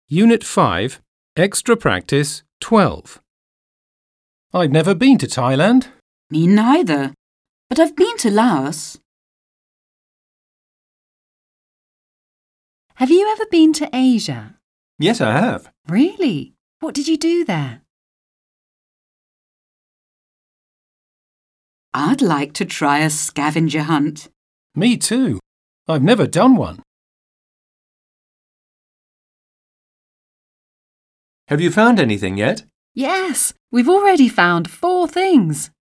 Unit 5, Extra Practice 12. I've never been to Thailand. Me neither, but I've been to Laos. Have you ever been to Asia? Yes, I have. Really? What did you do there? I'd like to try a scavenger hunt. Me too. I've never done one. Have you found anything yet? Yes, we've already found 4 things.